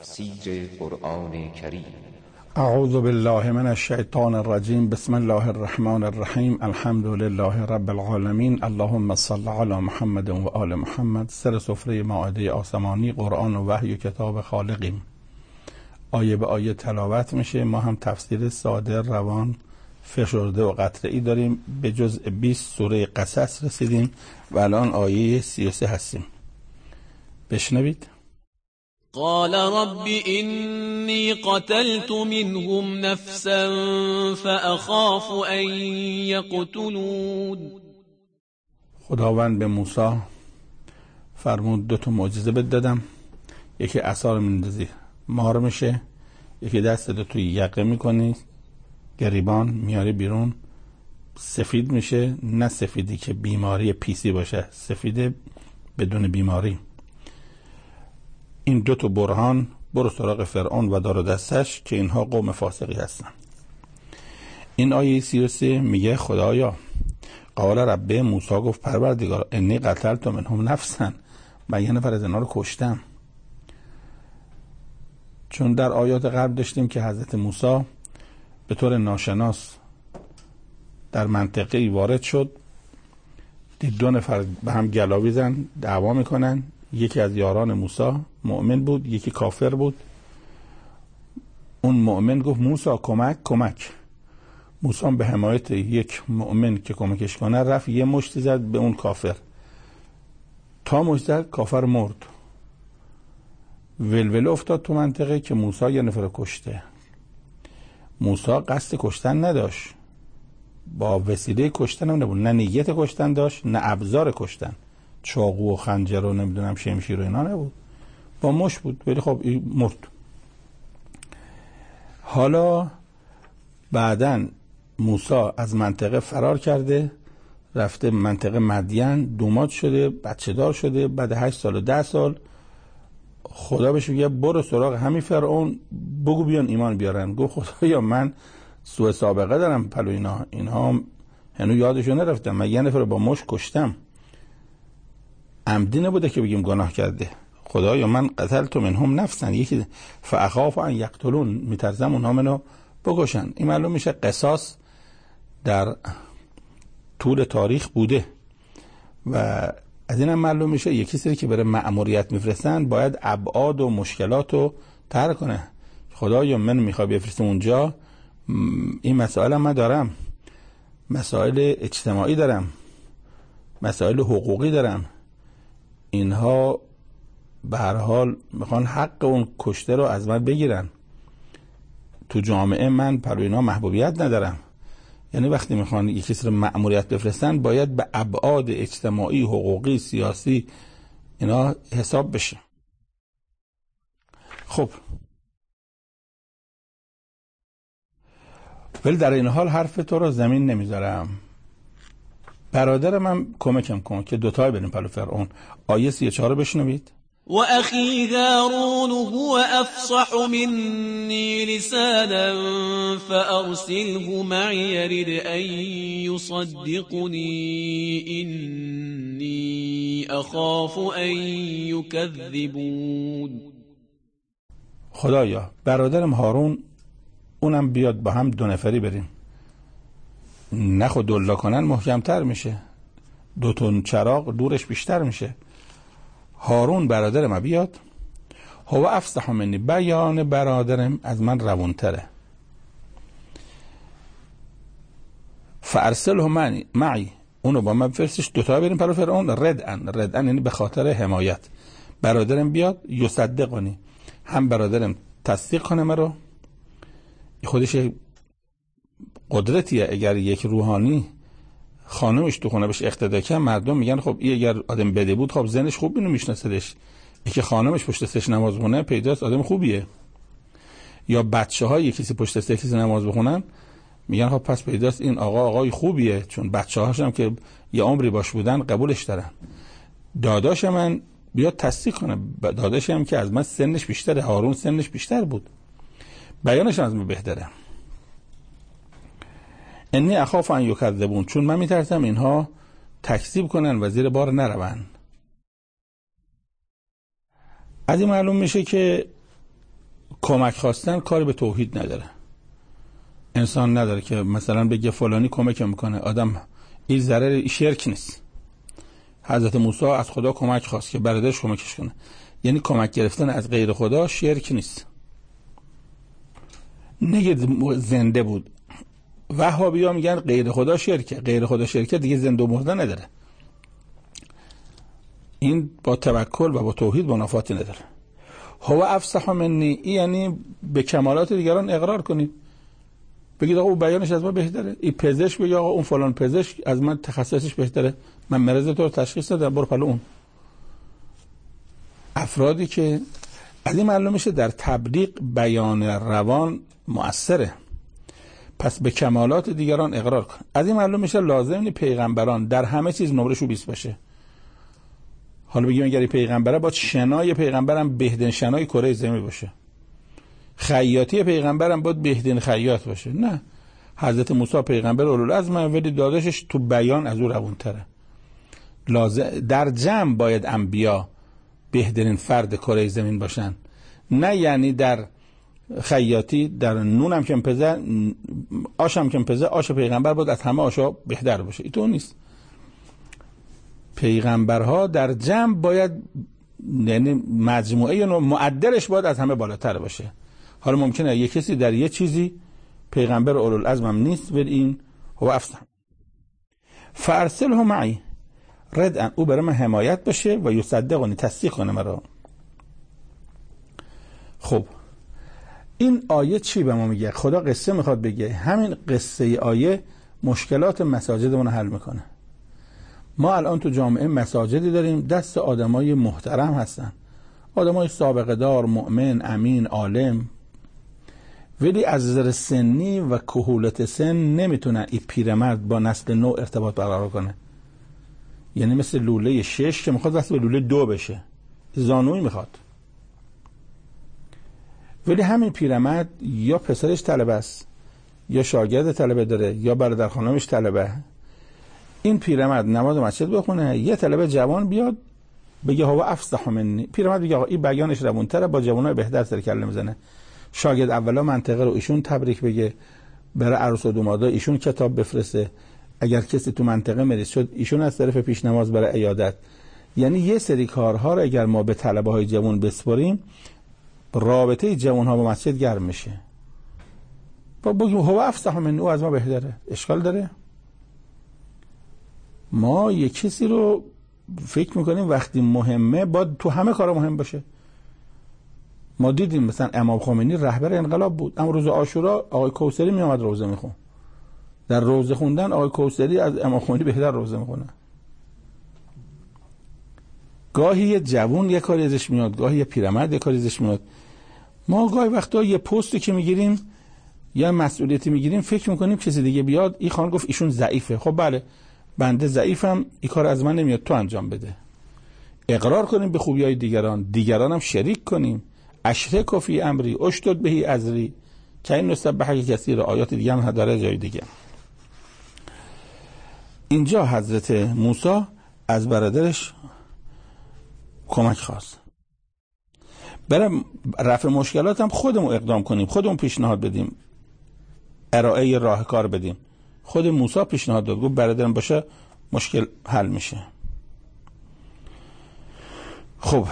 تفسیر قرآن کریم. اعوذ بالله من الشیطان الرجیم. بسم الله الرحمن الرحیم. الحمد لله رب العالمین. اللهم صل علی محمد و آل محمد. سر سفره مائده آسمانی قرآن و وحی و کتاب خالقیم. آیه به آیه تلاوت میشه. ما هم تفسیر ساده، روان، فشرده و قطعی داریم. به جزء 20 سوره قصص رسیدیم و الان آیه 33 هستیم. بشنوید. قال رب إني قتلت منهم نفسا فأخاف أن يقتلون. خداوند به موسی فرمود 2 معجزه بهت دادم. یکی عصا رو میندازی مار میشه، یکی دستت توی یقه میکنی گریبان میاری بیرون سفید میشه. نه سفیدی که بیماری پیسی باشه، سفید بدون بیماری. این 2 برهان برو سراغ فرعون و دار و دستش که اینها قوم فاسقی هستن. این آیه 33 میگه خدایا قال رب، موسی گفت پروردگار انی قتلت منهم نفسا، من یه نفر از اینا رو کشتم. چون در آیات قبل داشتیم که حضرت موسی به طور ناشناس در منطقه‌ای وارد شد، دید 2 نفر به هم گلاویزن، دعوا میکنن. یکی از یاران موسی مؤمن بود، یکی کافر بود. اون مؤمن گفت موسی کمک. موسی به حمایت یک مؤمن که کمکش کنه رفت یه مشت زد به اون کافر. تا مشت زد کافر مرد. ولوله افتاد تو منطقه که موسی یه نفر کشته. موسی قصد کشتن نداشت، با وسیله کشتن هم نبود، نه نیت کشتن داشت نه ابزار کشتن، چاقو و خنجر و نمیدونم شمشیر و اینا نبود، با مشت بود. ولی خب این مرد. حالا بعدن موسی از منطقه فرار کرده، رفته منطقه مدین، دومات شده، بچه دار شده. بعد 8 سال و 10 سال خدا بهش میگه برو سراغ همین فرعون بگو بیان ایمان بیارن. گفت خدایا من سوء سابقه دارم پلو اینها هنوز یادشون نرفتم. من یه نفر با مشت کشتم، عمدی نبوده که بگیم گناه کرده. خدایا من قتلت منهم نفسا، یکی فاخاف ان یقتلون، میترسم اونها منو بکشن. این معلوم میشه قصاص در طول تاریخ بوده و از اینم معلوم میشه یکی سری که برای مأموریت میفرستن باید ابعاد و مشکلات رو طرح کنه. خدایا من میخوای بفرستم اونجا، این مسائل من دارم، مسائل اجتماعی دارم، مسائل حقوقی دارم. اینها به هر حال میخوان حق اون کشته رو از من بگیرن. تو جامعه من پلو اینا محبوبیت ندارم. یعنی وقتی میخوان یک کسی رو مأموریت بفرستن باید به ابعاد اجتماعی، حقوقی، سیاسی اینا حساب بشه. خب ولی در این حال حرف تو رو زمین نمیذارم. برادرم هم کمکم کن که 2 بریم پلو فرعون. آیه 34 بشنوید. و اخی هارون هو افصح منی لسانا فارسله معی يرد ان يصدقني اني اخاف ان يكذبون. خدایا برادرم هارون اونم بیاد با هم 2 نفری بریم. نخو دلا کنن محکمتر میشه، 2 تن چراغ دورش بیشتر میشه. هارون برادر ما بیاد. هو افصح منی، بیان برادرم از من روانتره. فارسله معی، اونو با من بفرستش 2 بریم پلو فرعون. ردن یعنی به خاطر حمایت. برادرم بیاد یصدقنی، هم برادرم تصدیق کنه مرا. خودش قدرتیه. اگر یک روحانی خانمش تو خونه بهش اقتدا کنه، مردم میگن خب این اگر آدم بده بود خب زنش خوب اینو میشناسدش. یکی خانمش پشت سرش نماز بخونه پیداست آدم خوبیه. یا بچه‌ها کسی پشت سر کسی نماز بخونن میگن خب پس پیداست این آقای خوبیه، چون بچه‌هاش هم که یه عمری باش بودن قبولش دارن. داداش من بیاد تصدیق کنه. داداشم که از من سنش بیشتره، هارون سنش بیشتر بود، بیانش از من بهتره. انی اخاف ان یکذبون، چون من میترسم اینها تکذیب کنن و زیر بار نرون. از این معلوم میشه که کمک خواستن کاری به توحید نداره. انسان نداره که مثلا بگه فلانی کمک میکنه. آدم این ضرر شرک نیست. حضرت موسی از خدا کمک خواست که برادرش کمکش کنه. یعنی کمک گرفتن از غیر خدا شرک نیست. نگه زنده بود. وهابی‌ها میگن غیر خدا شرکه. غیر خدا شرکه دیگه زنده و مرده نداره. این با توکل و با توحید منافاتی نداره. هو افصح منی، یعنی به کمالات دیگران اقرار کنید. بگید آقا اون بیانش از ما بهتره. این پزشک بگه آقا اون فلان پزشک از من تخصصش بهتره. من مرض تو رو تشخیص دادم، برو پلو اون. افرادی که از این معلوم میشه در تبلیغ بیان روان مؤثره. پس به کمالات دیگران اقرار کن. از این معلوم میشه لازم نیست پیغمبران در همه چیز نمره‌شو 20 باشه. حالا بگیم اگر پیغمبره با شنای پیغمبرم بهترین شنای کره زمین باشه. خیاطی پیغمبرم باید بهترین خیاط باشه. نه. حضرت موسی پیغمبر اولوالعزم ولی داداشش تو بیان از او روونتره. لازم در جمع باید انبیا بهترین فرد کره زمین باشن. نه یعنی در خیاطی در نونم که مپزه آشم که مپزه آش پیغمبر باید از همه آشا بهتر باشه. این تو نیست. پیغمبرها در جمع باید یعنی مجموعه یا معدلش باید از همه بالاتر باشه. حالا ممکنه یک کسی در یه چیزی پیغمبر اولوالعزم هم نیست ولی این هو افصح. فارسله معی ردء، او برای من حمایت باشه و یصدقنی، تصدیق کنه مرا. خب این آیه چی به ما میگه؟ خدا قصه میخواد بگه. همین قصه آیه مشکلات مساجدمون حل میکنه. ما الان تو جامعه مساجدی داریم دست آدمای محترم هستن، آدمای سابقه دار، مؤمن، امین، عالم، ولی از نظر سنی و کهولت سن نمیتونن این پیرمرد با نسل نو ارتباط برقرار کنه. یعنی مثل لوله 6 که میخواد واسه به لوله 2 بشه، زانوی میخواد. ولی همین پیرمرد یا پسرش طلبه است، یا شاگرد طلبه داره، یا برادر خانمش طلبه. این پیرمرد نماز مسجد بخونه، یه طلبه جوان بیاد بگه هو افصح منی، پیرمرد بگه آقا این بیانش روونتره، با جوانای بهتر سر کله میزنه. شاگرد اولا منطقه رو ایشون تبریک بگه، برای عروس و دامادا ایشون کتاب بفرسته، اگر کسی تو منطقه مریض شد ایشون از طرف پیش نماز برای عیادت. یعنی یه سری کارها رو اگر ما به طلبه های جوان بسپاریم، رابطه جوان ها با مسجد گرم میشه. با بگیم هو افصح منی، او از ما بهتره، اشکال داره؟ ما یک کسی رو فکر میکنیم وقتی مهمه باید تو همه کارا مهم باشه. ما دیدیم مثلا امام خمینی رهبر انقلاب بود، اما روز عاشورا آقای کوثری میومد روزه میخون. در روزه خوندن آقای کوثری از امام خمینی بهتر روزه میخونه. گاهی یه جوون یه کاری ازش میاد، گاهی یه پیرمرد یه کاری ازش میاد. ما گاهی وقتا یه پستی که میگیریم یا مسئولیتی میگیریم فکر میکنیم کسی دیگه بیاد، این خان گفت ایشون ضعیفه. خب بله، بنده ضعیفم، این کار از من نمیاد، تو انجام بده. اقرار کنیم به خوبیای دیگران هم شریک کنیم. اشرک فی امری اشدد بهی ازری که این نسبح کثیر، آیات دیگه هم داره جای دیگه. اینجا حضرت موسی از برادرش کمک خواست. برای رفع مشکلات هم خودمون اقدام کنیم، خودمون پیشنهاد بدیم، ارائه راهکار بدیم. خود موسی پیشنهاد داد، گفت برادرم باشه مشکل حل میشه. خب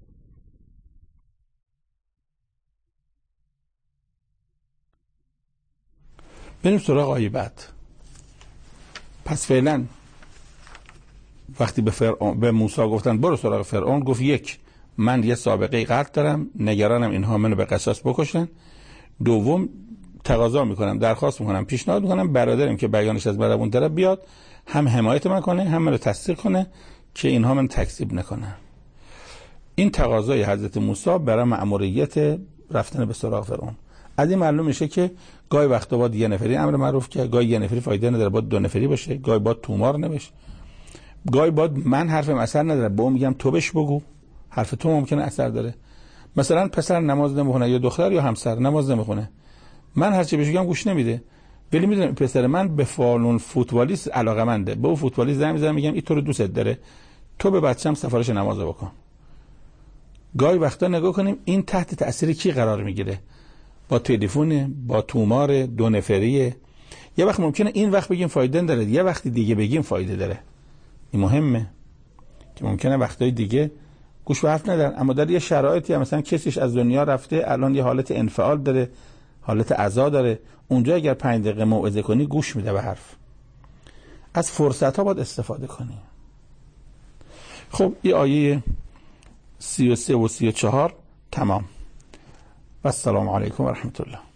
بریم سراغ آیه بعد. پس فعلا وقتی به موسی گفتن برو سراغ فرعون، گفت یک، من یه سابقه قتل دارم، نگرانم اینها منو به قصاص بکشن. دوم، تقاضا میکنم، درخواست میکنم، پیشنهاد میکنم برادرم که بیانش از برابون طرف بیاد، هم حمایت من کنه، هم منو تصدیق کنه که اینها من تکذیب نکنن. این تقاضای حضرت موسی برای مأموریت رفتن به سراغ فرعون. از این معلوم میشه که گاهی وقتا باید یه نفری امر معروف که، گاهی یه نفری فایده نداره، باید دو نفری باشه، گاهی باید تومار نباشه، گاهی باید من حرفم اثر نداره، با اون میگم تو بهش بگو، حرف تو ممکنه اثر داره. مثلا پسر نماز نمیخونه یا دختر یا همسر نماز نمیخونه، من هر چی بهش بگم گوش نمیده، ولی میدونم پسر من به فلان فوتبالیست علاقه‌منده، به اون فوتبالیست زنگ میزنم میگم این تو رو دوست داره، تو به بچه‌م سفارش نماز بکن. گاهی وقتا نگاه کنیم این تحت تأثیر کی قرار میگیره، با تلفن، با تومار 2 نفریه. یه وقت ممکنه این وقت بگیم فایده نداره، یه وقت دیگه بگیم فایده داره. این مهمه که ممکنه وقتای دیگه گوش به حرف ندارن، اما در یه شرایطی مثلا کسیش از دنیا رفته، الان یه حالت انفعال داره، حالت عزا داره، اونجا اگر 5 دقیقه موعظه کنی گوش میده به حرف. از فرصت ها باید استفاده کنی. خب این آیه 33 و 34 تمام. و السلام علیکم و رحمت الله.